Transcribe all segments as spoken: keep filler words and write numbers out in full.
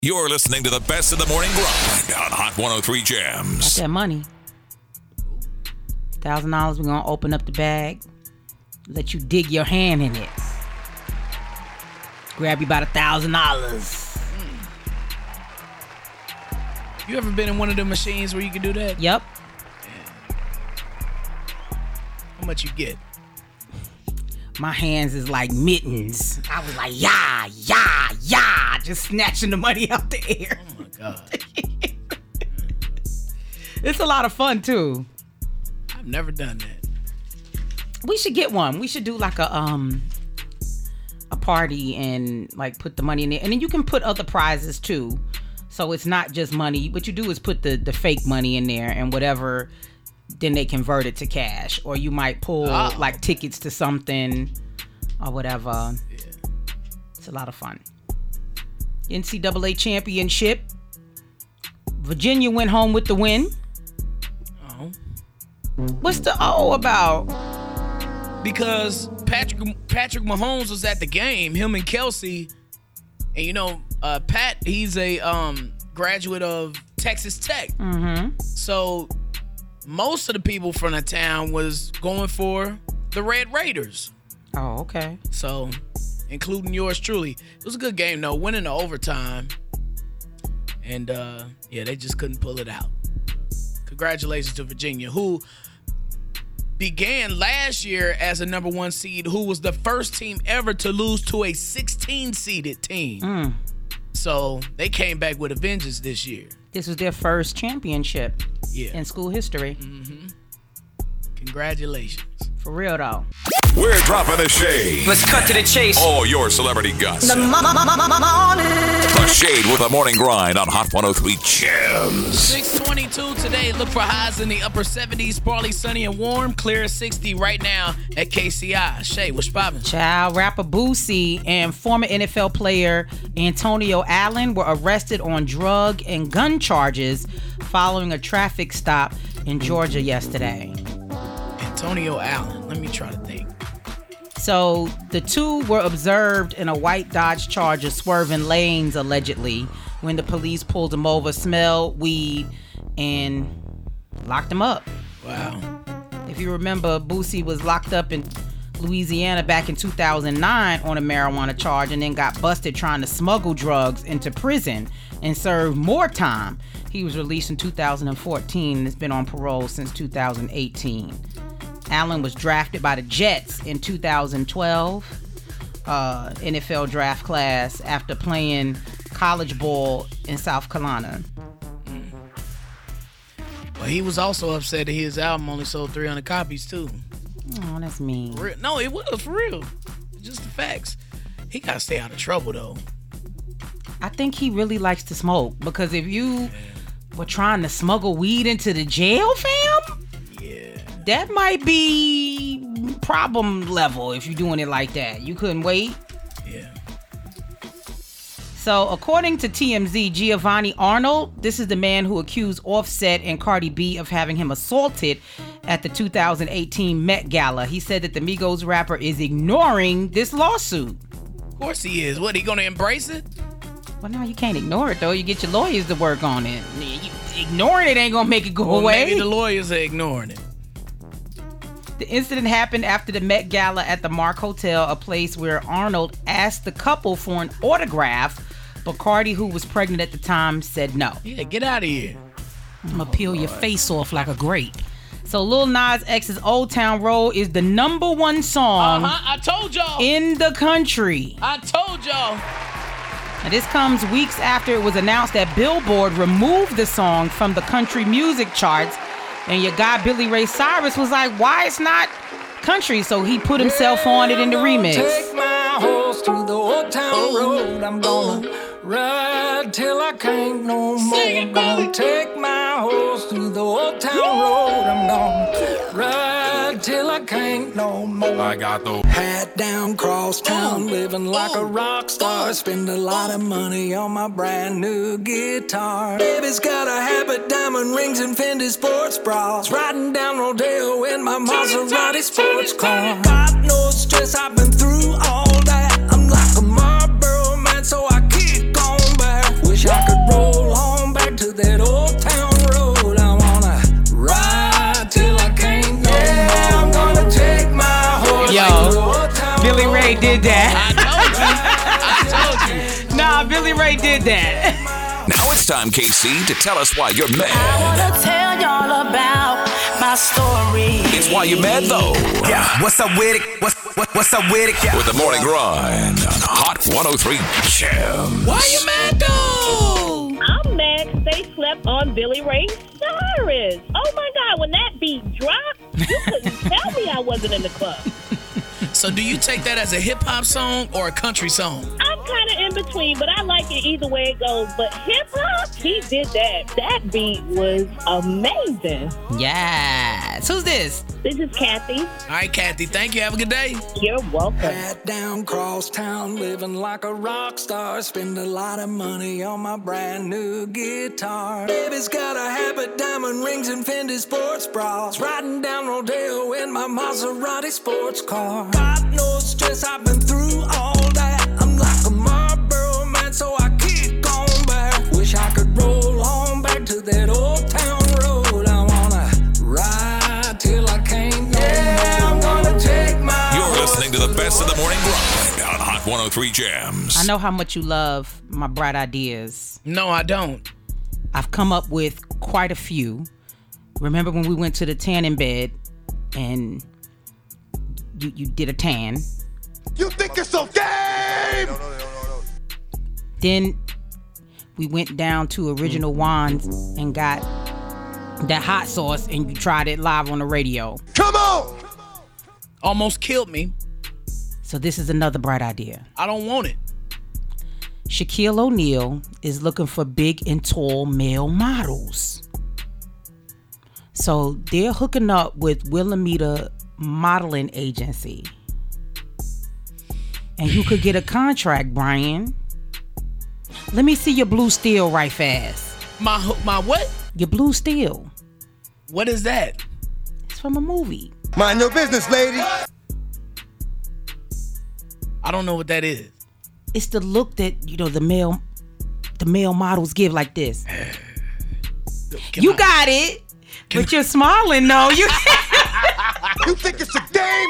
You're listening to the best of the morning grind on Hot one oh three Jams. Got that money. one thousand dollars, we're going to open up the bag. Let you dig your hand in it. Grab you about one thousand dollars. You ever been in one of the machines where you can do that? Yep. Yeah. How much you get? My hands is like mittens. I was like, yeah, yeah, yeah. Just snatching the money out the air. Oh, my God. It's a lot of fun, too. I've never done that. We should get one. We should do like a um a party and like put the money in there. And then you can put other prizes, too. So it's not just money. What you do is put the, the fake money in there and whatever, then they convert it to cash. Or you might pull oh. like tickets to something or whatever. Yeah. It's a lot of fun. N C double A championship. Virginia went home with the win. Oh. What's the O about? Because Patrick Patrick Mahomes was at the game, him and Kelsey. And you know, uh, Pat, he's a um, graduate of Texas Tech. Mm-hmm. So most of the people from the town was going for the Red Raiders. Oh, okay. So, including yours truly. It was a good game, though. Went into overtime. And, uh, yeah, they just couldn't pull it out. Congratulations to Virginia, who began last year as a number one seed, who was the first team ever to lose to a sixteen-seeded team. Mm. So, they came back with a vengeance this year. This was their first championship yeah. in school history. Mm-hmm. Congratulations. For real, though. We're dropping the shade. Let's cut to the chase. All your celebrity guts. The morning. The Shade with a morning grind on Hot one oh three Jams. six twenty-two today. Look for highs in the upper seventies. Partly sunny and warm. Clear as sixty right now at K C I. Shay, what's poppin'? Child, rapper Boosie and former N F L player Antonio Allen were arrested on drug and gun charges following a traffic stop in Georgia yesterday. Antonio Allen. Let me try to think. So the two were observed in a white Dodge Charger swerving lanes allegedly when the police pulled him over, smelled weed, and locked him up. Wow. If you remember, Boosie was locked up in Louisiana back in two thousand nine on a marijuana charge and then got busted trying to smuggle drugs into prison and served more time. He was released in two thousand fourteen and has been on parole since two thousand eighteen. Allen was drafted by the Jets in two thousand twelve uh, N F L draft class after playing college ball in South Carolina. Mm. Well, he was also upset that his album only sold three hundred copies, too. Oh, that's mean. For real. No, it was for real. Just the facts. He got to stay out of trouble, though. I think he really likes to smoke because if you yeah. were trying to smuggle weed into the jail, fam, that might be problem level if you're doing it like that. You couldn't wait. Yeah. So, according to T M Z, Giovanni Arnold, this is the man who accused Offset and Cardi B of having him assaulted at the two thousand eighteen Met Gala. He said that the Migos rapper is ignoring this lawsuit. Of course he is. What, he gonna embrace it? Well, no, you can't ignore it, though. You get your lawyers to work on it. Ignoring it ain't gonna make it go well, away. Maybe the lawyers are ignoring it. The incident happened after the Met Gala at the Mark Hotel, a place where Arnold asked the couple for an autograph, but Cardi, who was pregnant at the time, said no. Yeah, get out of here. I'm gonna peel your face off like a grape. So Lil Nas X's Old Town Road is the number one song uh-huh, I told y'all. in the country. I told y'all. Now, this comes weeks after it was announced that Billboard removed the song from the country music charts. And your guy Billy Ray Cyrus was like, why it's not country? So he put himself on it in the remix. Take my horse to the old town road. I'm gonna ride till I can't no more. I'm gonna take my horse to the old town road. I'm gonna ride till I can't no more. I got the hat down cross town, living like a rock star. Spend a lot of money on my brand new guitar. Baby's got a habit, diamond rings and Fendi sports bras. Riding down Rodeo in my Maserati sports car. Got no stress, I've been through all that. I'm like a Marlboro man, so I keep going back. Wish I did that. I told you. I told you. Nah, Billy Ray did that. Now it's time, K C, to tell us why you're I mad. wanna tell y'all about my story. It's why you're mad, though. Yeah, what's up with it? What's what, what's up with it? Yeah. With the morning grind on Hot one oh three Jams. Why you mad, though? I'm mad 'cause they slept on Billy Ray Cyrus. Oh my God, when that beat dropped, you couldn't tell me I wasn't in the club. So do you take that as a hip-hop song or a country song? I'm kind of in between, but I like it either way it goes. But hip-hop, he did that. That beat was amazing. Yes. Who's this? This is Kathy. All right, Kathy, thank you. Have a good day. You're welcome. Hat down, cross town, living like a rock star. Spend a lot of money on my brand new guitar. Baby's got a habit, diamond rings and Fendi sports bras. Riding down Rodeo in my Maserati sports car. Got no stress, I've been through all that. I'm like a Marlboro man, so I keep going back. Wish I could roll on back to that old town road. I wanna ride till I can't no yeah, more. I'm gonna take my You're listening to the best of the morning grind on Hot one oh three Jams. I know how much you love my bright ideas. No, I don't. I've come up with quite a few. Remember when we went to the tanning bed and you, you did a tan? You think it's so game? No, no, no, no, no. Then we went down to Original Wands and got that hot sauce and you tried it live on the radio. Come on! Almost killed me. So this is another bright idea. I don't want it. Shaquille O'Neal is looking for big and tall male models. So they're hooking up with Wilhelmina Modeling Agency. And you could get a contract, Brian. Let me see your blue steel right fast. My my what? Your blue steel. What is that? It's from a movie. Mind your business, lady. I don't know what that is. It's the look that, you know, the male the male models give like this. Can you I- got it. But you're smiling, though. You You think it's a game?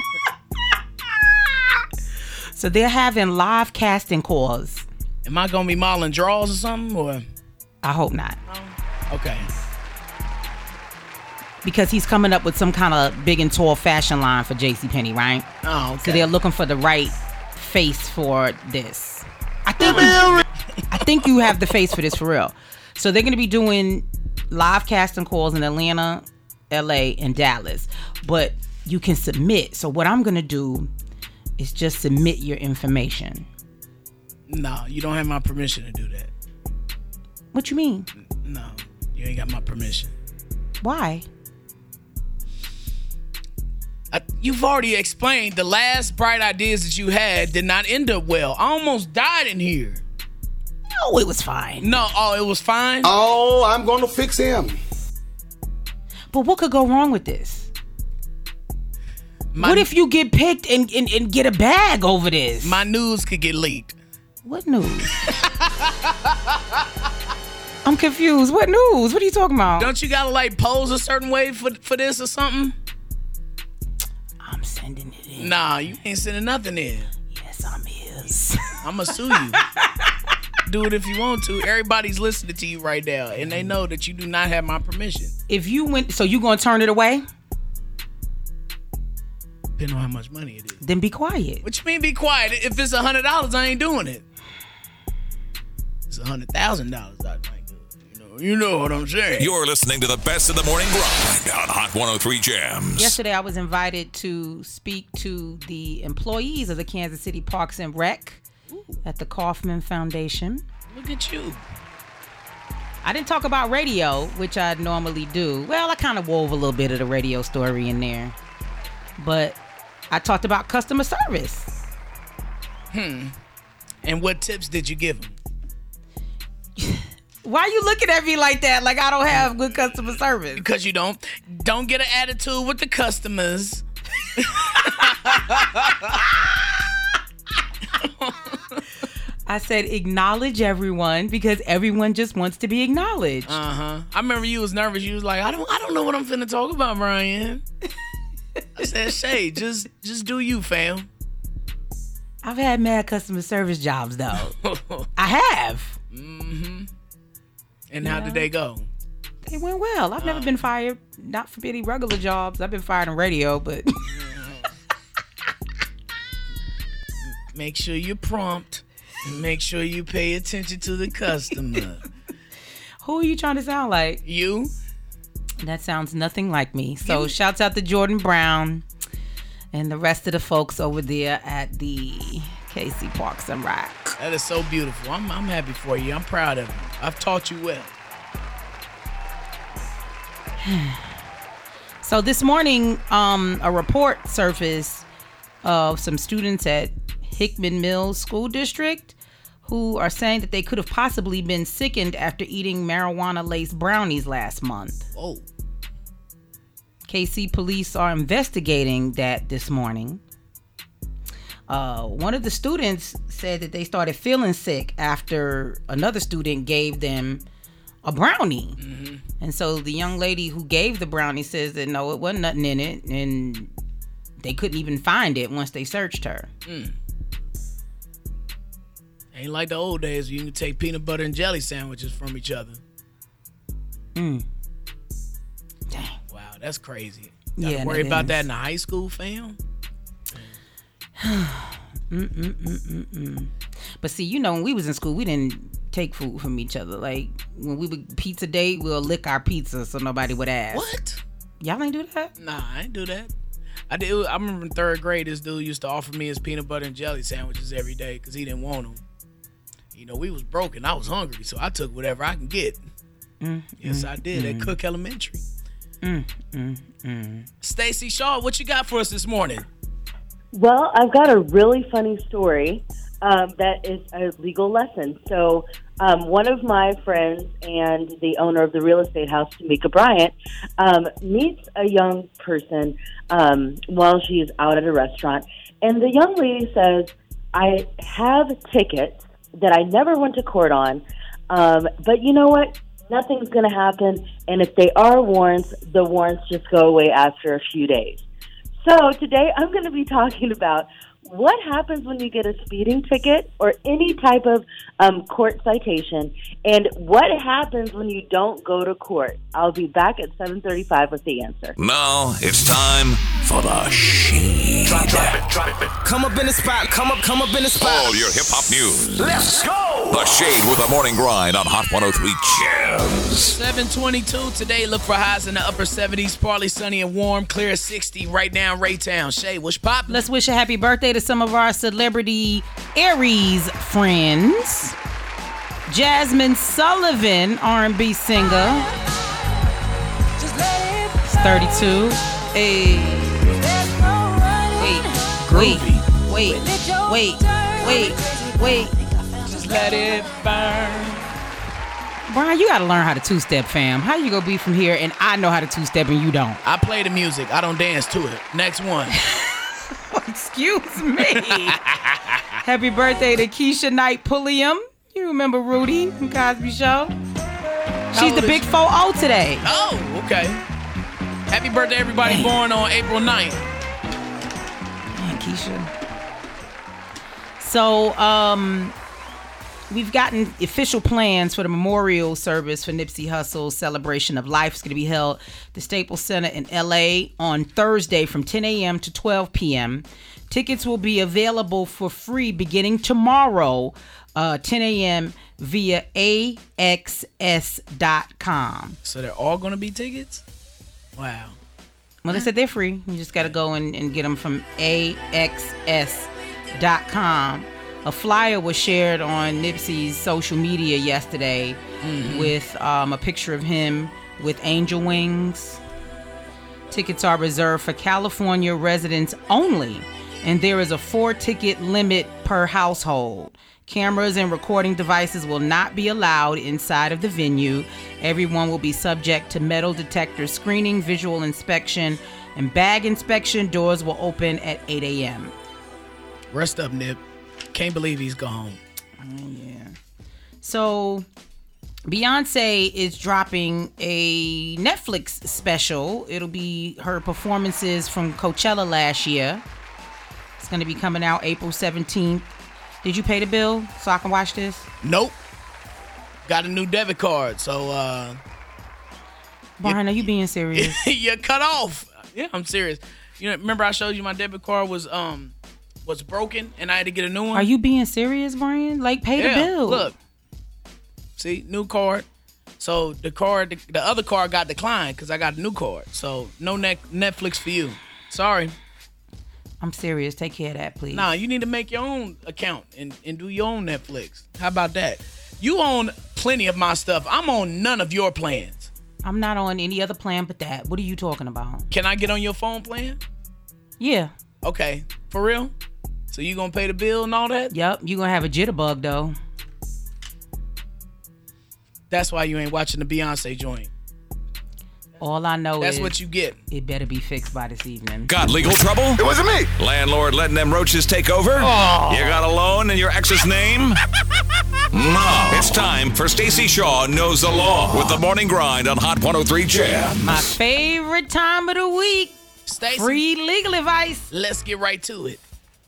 So they're having live casting calls. Am I gonna be modeling draws or something? Or I hope not. okay. Because he's coming up with some kind of big and tall fashion line for JCPenney, right? Oh, okay. So they're looking for the right face for this. I think you, I think you have the face for this for real. So they're going to be doing live casting calls in Atlanta, L A, and Dallas. But you can submit. So what I'm going to do is just submit your information. No, you don't have my permission to do that. What you mean? No, you ain't got my permission. Why? I, you've already explained the last bright ideas that you had did not end up well. I almost died in here. No, it was fine. No, oh, it was fine? Oh, I'm gonna fix him. But what could go wrong with this? My, What if you get picked and, and, and get a bag over this? my news could get leaked? What news? I'm confused. What news? What are you talking about? Don't you gotta like pose a certain way for for this or something? I'm sending it in. Nah, you ain't sending nothing in. Yes, I'm his. I'ma sue you. Do it if you want to. Everybody's listening to you right now, and they know that you do not have my permission. If you went, so you gonna turn it away? Depending on how much money it is. Then be quiet. What you mean be quiet? If it's a hundred dollars, I ain't doing it. It's a hundred thousand dollars, I might do it. You know, you know what I'm saying. You're listening to the best of the morning grind on Hot one oh three Jams. Yesterday, I was invited to speak to the employees of the Kansas City Parks and Rec at the Kaufman Foundation. Look at you. I didn't talk about radio, which I normally do. Well, I kind of wove a little bit of the radio story in there. But I talked about customer service. Hmm. And what tips did you give them? Why are you looking at me like that? Like I don't have good customer service? Because you don't don't get an attitude with the customers. I said acknowledge everyone because everyone just wants to be acknowledged. Uh huh. I remember you was nervous. You was like, I don't I don't know what I'm finna talk about, Brian. I said, Shay, just just do you, fam. I've had mad customer service jobs though. I have. Mm-hmm. And how did they go? They went well. I've never Uh. been fired. Not for any regular jobs. I've been fired on radio, but Make sure you're prompt. And make sure you pay attention to the customer. who are you trying to sound like? You? That sounds nothing like me. So You- shouts out to Jordan Brown and the rest of the folks over there at the K C Parks and Rec. That is so beautiful. I'm, I'm happy for you. I'm proud of you. I've taught you well. So this morning, um, a report surfaced of some students at Hickman Mills School District who are saying that they could have possibly been sickened after eating marijuana-laced brownies last month. Oh. K C police are investigating that this morning. Uh, one of the students said that they started feeling sick after another student gave them a brownie. Mm-hmm. And so the young lady who gave the brownie says that no, it wasn't nothing in it, and they couldn't even find it once they searched her. Mm. Ain't like the old days where you can take peanut butter and jelly sandwiches from each other. Mm. Wow, that's crazy. Gotta Yeah, worry that about is. that in the high school, fam? Mm-mm-mm-mm-mm. But see, you know, when we was in school, we didn't take food from each other. Like, when we would pizza date, we'll lick our pizza so nobody would ask. What? Y'all ain't do that? Nah, I ain't do that. I did. I remember in third grade, this dude used to offer me his peanut butter and jelly sandwiches every day because he didn't want them. You know, we was broke and I was hungry, so I took whatever I can get. Mm, Yes, mm, I did mm. at Cook Elementary. Mm, mm, mm. Stacy Shaw, what you got for us this morning? Well, I've got a really funny story um, that is a legal lesson. So um, one of my friends and the owner of the real estate house, Tamika Bryant, um, meets a young person um, while she is out at a restaurant. And the young lady says, I have tickets that I never went to court on, um, but you know what? Nothing's going to happen. And if they are warrants, the warrants just go away after a few days. So today I'm going to be talking about what happens when you get a speeding ticket or any type of um, court citation, and what happens when you don't go to court. I'll be back at seven thirty-five with the answer. Now it's time for the Shade. Drop, drop it, drop it. Come up in the spot, come up, come up in the spot. All your hip hop news. Let's go! The Shade with the Morning Grind on Hot one oh three Jams. seven twenty-two today. Look for highs in the upper seventies. Partly sunny and warm. Clear sixty right now, Raytown. Shay, what's poppin'? Let's wish a happy birthday to some of our celebrity Aries friends. Jasmine Sullivan, R and B singer. It's thirty-two. Hey. Wait, wait, wait, wait, wait, wait. Just let it burn. Brian, you gotta learn how to two-step, fam. How you gonna be from here and I know how to two-step and you don't? I play the music. I don't dance to it. Next one. Excuse me. Happy birthday to Keisha Knight Pulliam. You remember Rudy from Cosby Show? She's old the is big she? four oh today. Oh, okay. Happy birthday, everybody born on April ninth. Man, Keisha. So, um, we've gotten official plans for the memorial service for Nipsey Hussle's celebration of life. It's going to be held at the Staples Center in L A on Thursday from ten a.m. to twelve p.m. Tickets will be available for free beginning tomorrow, uh, ten a.m. via A X S dot com. So they're all going to be tickets? Wow. Well, they said they're free. You just got to go and, and get them from A X S dot com. A flyer was shared on Nipsey's social media yesterday mm-hmm. with um, a picture of him with angel wings. Tickets are reserved for California residents only, and there is a four-ticket limit per household. Cameras and recording devices will not be allowed inside of the venue. Everyone will be subject to metal detector screening, visual inspection, and bag inspection. Doors will open at eight a.m. Rest up, Nip. Can't believe he's gone. Oh, yeah. So, Beyonce is dropping a Netflix special. It'll be her performances from Coachella last year. It's going to be coming out April seventeenth. Did you pay the bill so I can watch this? Nope. Got a new debit card, so uh Brian, are you being serious? You're cut off. Yeah, I'm serious. You know, remember I showed you my debit card was um was broken and I had to get a new one? Are you being serious, Brian? Like, pay yeah, the bill. Look. See, new card. So the card, the, the other card got declined because I got a new card. So no net, Netflix for you. Sorry. I'm serious. Take care of that, please. Nah, you need to make your own account and, and do your own Netflix. How about that? You own plenty of my stuff. I'm on none of your plans. I'm not on any other plan but that. What are you talking about? Can I get on your phone plan? Yeah. Okay. For real? So you gonna pay the bill and all that? Yep. You gonna have a jitterbug, though. That's why you ain't watching the Beyonce joint. All I know That's is... what you get. It better be fixed by this evening. Got legal trouble? It wasn't me. Landlord letting them roaches take over? Oh. You got a loan in your ex's name? No. It's time for Stacey Shaw Knows the Law with the Morning Grind on Hot one oh three Jam. My favorite time of the week. Stacey, free legal advice. Let's get right to it.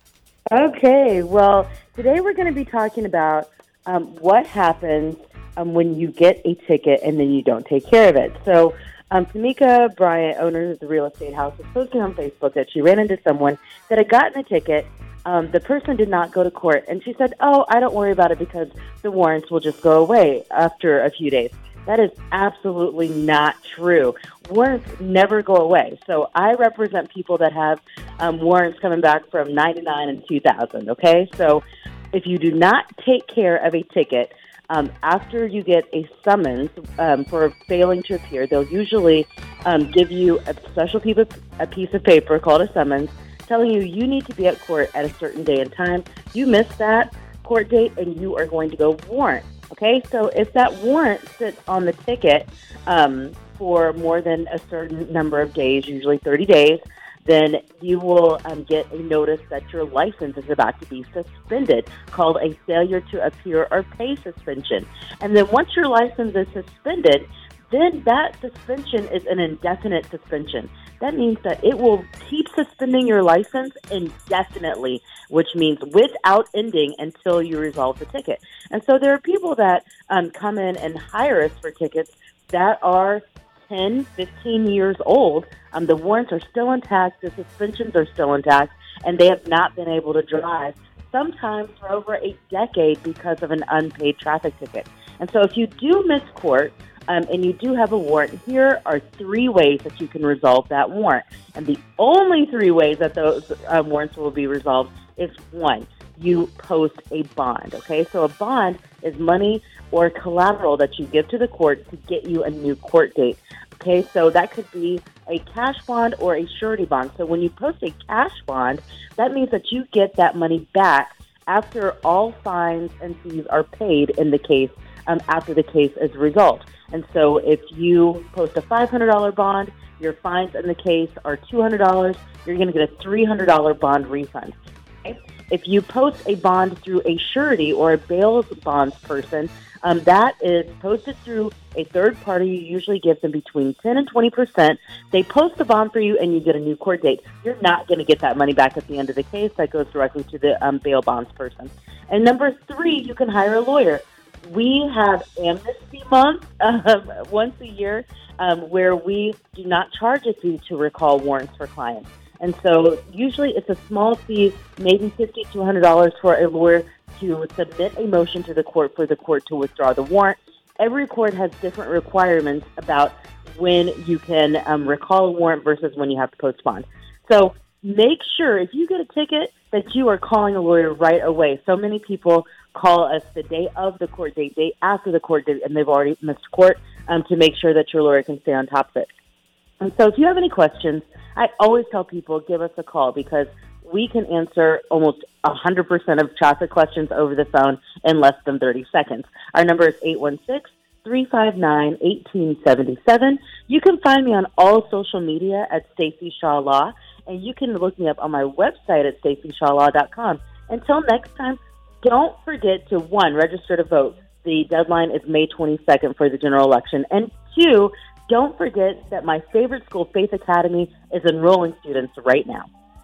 Okay, well, today we're going to be talking about um, what happens um, when you get a ticket and then you don't take care of it. So, um, Tamika Bryant, owner of the real estate house, was posting on Facebook that she ran into someone that had gotten a ticket. Um, the person did not go to court, and she said, oh, I don't worry about it because the warrants will just go away after a few days. That is absolutely not true. Warrants never go away. So I represent people that have um, warrants coming back from ninety-nine and two thousand, okay? So if you do not take care of a ticket, um, after you get a summons um, for failing to appear, they'll usually um, give you a special piece of, a piece of paper called a summons telling you you need to be at court at a certain day and time. You miss that court date and you are going to go warrant. Okay, so if that warrant sits on the ticket um, for more than a certain number of days, usually thirty days, then you will um, get a notice that your license is about to be suspended, called a failure to appear or pay suspension. And then once your license is suspended, then that suspension is an indefinite suspension. That means that it will keep suspending your license indefinitely, which means without ending until you resolve the ticket. And so there are people that um, come in and hire us for tickets that are ten, fifteen years old. Um, the warrants are still intact, the suspensions are still intact, and they have not been able to drive, sometimes for over a decade because of an unpaid traffic ticket. And so if you do miss court, Um, and you do have a warrant, here are three ways that you can resolve that warrant. And the only three ways that those um, warrants will be resolved is, one, you post a bond, okay? So a bond is money or collateral that you give to the court to get you a new court date, okay? So that could be a cash bond or a surety bond. So when you post a cash bond, that means that you get that money back after all fines and fees are paid in the case, um, after the case is resolved. And so if you post a five hundred dollars bond, your fines in the case are two hundred dollars, you're going to get a three hundred dollars bond refund. Okay? If you post a bond through a surety or a bail bonds person, um, that is posted through a third party. You usually give them between ten and twenty percent. They post the bond for you and you get a new court date. You're not going to get that money back at the end of the case. That goes directly to the um, bail bonds person. And number three, you can hire a lawyer. We have Amnesty Month um, once a year um, where we do not charge a fee to recall warrants for clients. And so usually it's a small fee, maybe fifty to one hundred dollars for a lawyer to submit a motion to the court for the court to withdraw the warrant. Every court has different requirements about when you can um, recall a warrant versus when you have to post bond. So make sure if you get a ticket that you are calling a lawyer right away. So many people call us the day of the court date, day after the court date, and they've already missed court um, to make sure that your lawyer can stay on top of it. And so if you have any questions, I always tell people, give us a call because we can answer almost one hundred percent of traffic questions over the phone in less than thirty seconds. Our number is eight one six, three five nine, one eight seven seven. You can find me on all social media at Stacey Shaw Law, and you can look me up on my website at stacey shaw law dot com. Until next time, don't forget to, one, register to vote. The deadline is May twenty-second for the general election. And two, don't forget that my favorite school, Faith Academy, is enrolling students right now.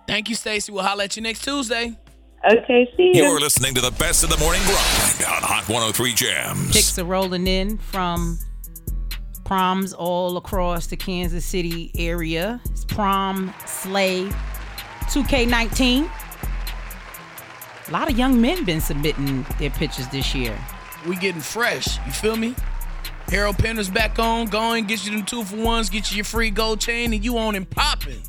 Thank you, Stacey. We'll holler at you next Tuesday. Okay, see you. You're listening to the best of the morning grind on Hot one oh three Jams. Pics are rolling in from proms all across the Kansas City area. It's prom slay two K nineteen. A lot of young men been submitting their pictures this year. We getting fresh. You feel me? Harold Penner's back on. Going, get you them two for ones, get you your free gold chain, and you on and popping.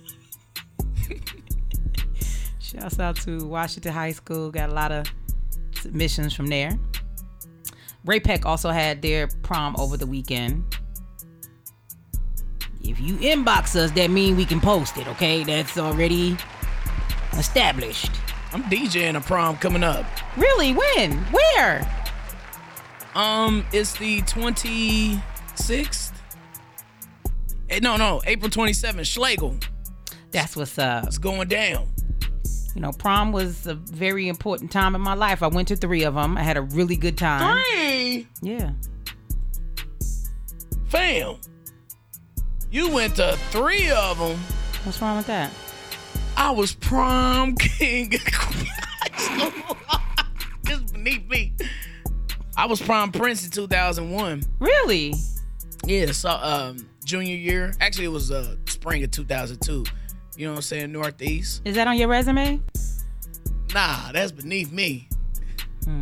Shouts out to Washington High School. Got a lot of submissions from there. Ray Peck also had their prom over the weekend. If you inbox us, that means we can post it, okay? That's already established. I'm DJing a prom coming up. Really? When? Where? Um, it's the twenty-sixth. Eh, No, no, April twenty-seventh, Schlegel. That's what's up. It's going down. You know, prom was a very important time in my life. I went to three of them. I had a really good time. Three? Yeah. Fam, you went to three of them. What's wrong with that? I was prom king. It's beneath me. I was prom prince in two thousand one. Really? Yeah, so um, junior year. Actually, it was uh, spring of two thousand two. You know what I'm saying? Northeast. Is that on your resume? Nah, that's beneath me. Hmm.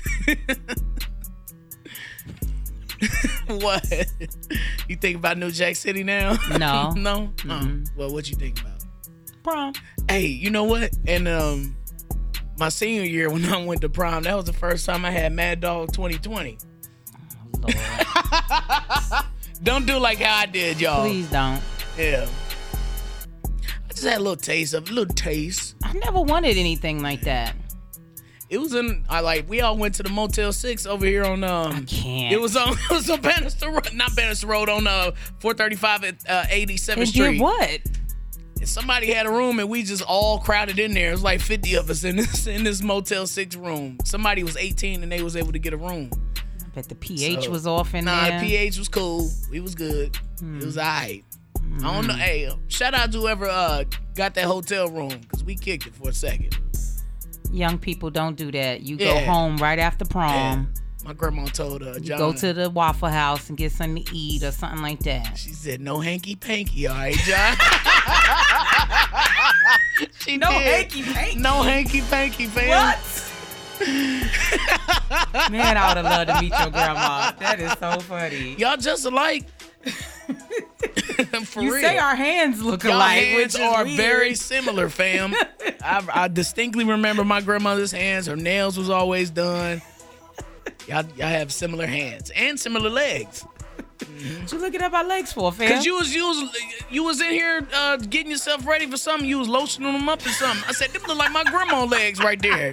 What? You think about New Jack City now? No. No? Mm-hmm. Uh, well, what you think about? Prom. Hey, you know what? And um, my senior year when I went to prom, that was the first time I had Mad Dog twenty twenty. Oh, Lord. Don't do like how I did, y'all. Please don't. Yeah. I just had a little taste of a little taste. I never wanted anything like that. It was in I like we all went to the Motel Six over here on um I can't. It was on it was on Bannister Road, not Bannister Road, on uh four thirty-five at uh, eighty-seventh And Street. did what? And somebody had a room and we just all crowded in there. It was like fifty of us in this in this Motel Six room. Somebody was eighteen and they was able to get a room. I bet the pH So, was off in Nah, there. the pH was cool. We was good. Hmm. It was all right. I don't know. Hey, shout out to whoever uh, got that hotel room because we kicked it for a second. Young people don't do that. You go Yeah. home right after Yeah. prom. My grandma told uh, You John. go to the Waffle House and get something to eat or something like that. She said, no hanky-panky, all right, John? She No did. hanky-panky? No hanky-panky, fam. What? Man, I would have loved to meet your grandma. That is so funny. Y'all just alike. For you real. say our hands look Y'all alike, hands which is are weird. very similar, fam. I, I distinctly remember my grandmother's hands. Her nails was always done. Y'all, y'all have similar hands and similar legs. What you looking at my legs for, fam? Cause you was you was you was in here uh, getting yourself ready for something. You was lotioning them up or something. I said, them look like my grandma legs right there.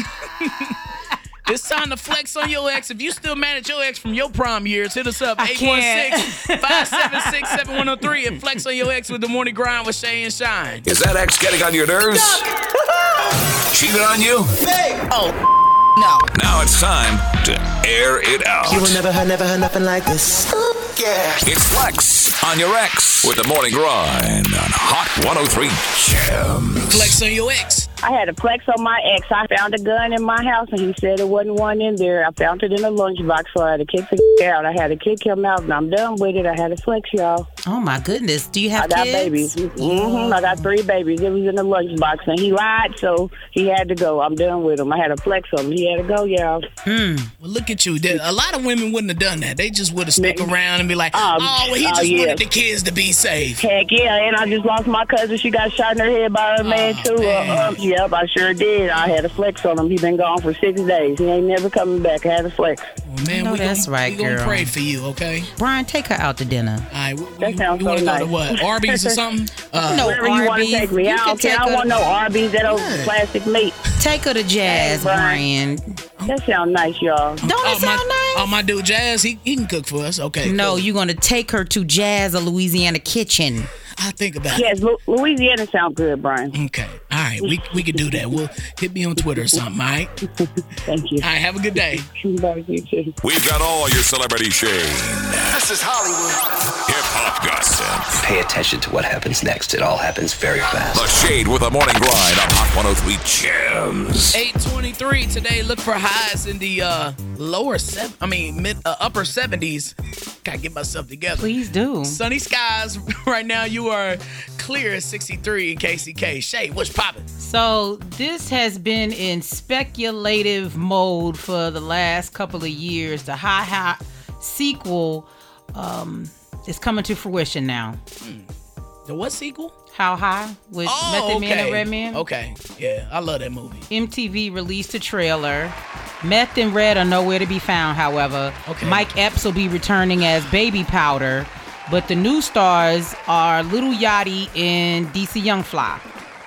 It's time to flex on your ex. If you still mad at your ex from your prom years, hit us up I eight one six, five seven six, seven one zero three and flex on your ex with the morning grind with Shay and Shine. Is that ex getting on your nerves? Cheated on you? Hey! Oh, no. Now it's time to air it out. You will never have, never have nothing like this. Yeah. It's Flex on your ex with the morning grind on Hot one oh three Jams. Flex on your ex. I had a flex on my ex. I found a gun in my house, and he said there wasn't one in there. I found it in a lunchbox, so I had to kick the out. I had to kick him out, and I'm done with it. I had to flex, y'all. Oh my goodness. Do you have I got kids? babies. Mm-hmm. I got three babies. It was in the lunchbox, and he lied, so he had to go. I'm done with him. I had to flex on him. He had to go, y'all. Hmm. Well, look at you. There- A lot of women wouldn't have done that. They just would have stuck around and be like, Um, oh, well, he oh, just yeah. wanted the kids to be safe. Heck yeah, and I just lost my cousin. She got shot in her head by her man, too. man. Uh, um, yep, I sure did. I had a flex on him. He been gone for six days. He ain't never coming back. I had a flex. Well, man, No, we that's gonna, right, we gonna girl. pray for you, okay? Brian, take her out to dinner. All right, we, That we, sounds we want to so go to nice. what? Arby's or something? Uh, No. Wherever you want to Arby's. take me. You I can don't care. take I don't her- want no Arby's, that old Yeah. plastic meat. Take her to Jazz, Hey, Brian. Brian. That sound nice, y'all. Don't oh, it sound my, nice? oh, my dude Jazz, he, he can cook for us. Okay. No, cool. you're going to take her to Jazz or Louisiana Kitchen. I'll think about Yes, Lu- Louisiana sound good, Brian. it. Okay. All right, we we could do that. We'll hit me on Twitter or something, all right? Thank you. All right, have a good day. Bye, you too. We've got all your celebrity shade. This is Hollywood. Hip Pop gossip. Pay attention to what happens next. It all happens very fast. The Shade with the Morning Grind on Hot one oh three Gems. eight twenty-three today. Look for highs in the uh, lower seven. I mean, mid uh, upper seventies. Gotta get myself together. Please do. Sunny skies right now. You are clear at sixty-three in K C K. Shay, what's poppin'? So this has been in speculative mode for the last couple of years. The Hi Hi sequel um, is coming to fruition now. Hmm. The what sequel? How High with Oh, Method okay. Man and Redman. Okay, yeah, I love that movie. M T V released a trailer. Meth and Red are nowhere to be found, however. Okay. Mike Epps will be returning as Baby Powder, but the new stars are Lil Yachty and D C Young Fly.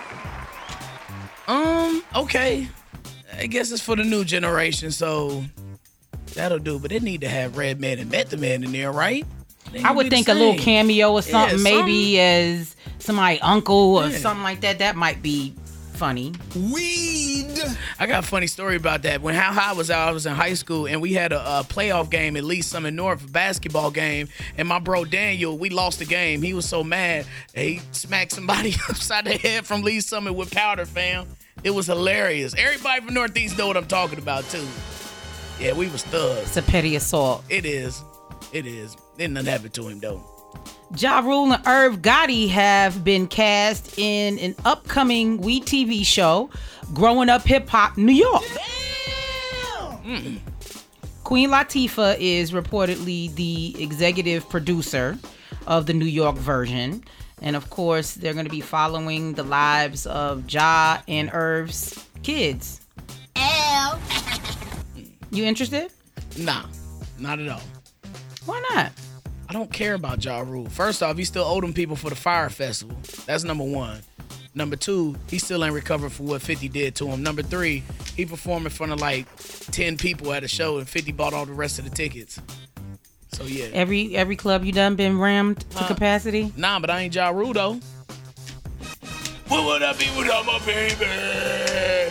Um, okay. I guess it's for the new generation, so that'll do. But they need to have Redman and Method Man in there, right? They I need would to be think the a little same. cameo or something, Yeah, maybe as somebody uncle or Yeah. something like that. That might be funny. Weed. I got a funny story about that. When How High was out, I was in high school, and we had a, a playoff game at Lee's Summit North, a basketball game. And my bro Daniel, we lost the game. He was so mad that he smacked somebody upside the head from Lee's Summit with powder, fam. It was hilarious. Everybody from Northeast know what I'm talking about too. Yeah, we was thugs. It's a petty assault. It is. It is. Didn't nothing happen to him though. Ja Rule and Irv Gotti have been cast in an upcoming WE T V show, Growing Up Hip Hop New York. Mm. Queen Latifah is reportedly the executive producer of the New York version. And of course, they're going to be following the lives of Ja and Irv's kids. L. You interested? Nah, not at all. Why not? I don't care about Ja Rule. First off, he still owe them people for the Fire Festival. That's number one. Number two, he still ain't recovered for what fifty did to him. Number three, he performed in front of like ten people at a show and fifty bought all the rest of the tickets. So yeah. Every every club you done been rammed to Huh? capacity? Nah, but I ain't Ja Rule though. What would I be without my baby?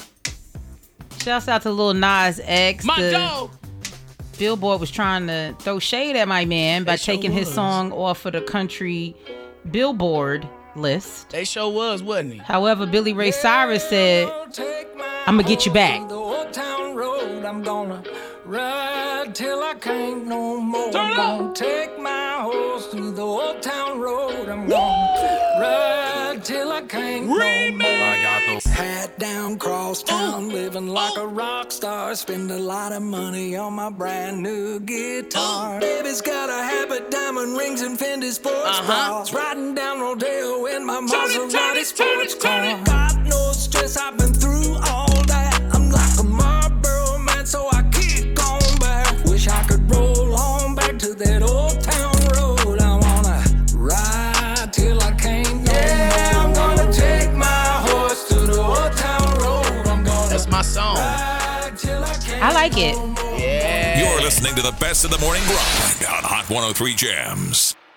Shouts out to Lil Nas X. My The dog. Billboard was trying to throw shade at my man by They sure taking his was. song off of the country Billboard list. They sure was, wasn't he? However, Billy Ray Cyrus said, I'm going to get you back. The old town road, I'm gonna ride till I can't no more. I'm gonna take my horse through the old town road. I'm gonna ride till I can't no more. I got those. Hat down, cross town, living like a rock star. Spend a lot of money on my brand new guitar. Baby's got a habit, diamond rings and Fendi sports Uh-huh. bras. Riding down Rodeo in my Maserati sports car. Got no stress, I've been through all that. I'm like a Marlboro man, so I kick on back. Wish I could roll on back to that old town road. I wanna ride till I can't no yeah, more. I'm gonna take my horse to the old town road. I'm gonna That's my song. ride till I can't I like it. no more. Yeah. You're listening to the best of the morning grind on Hot one oh three Gems.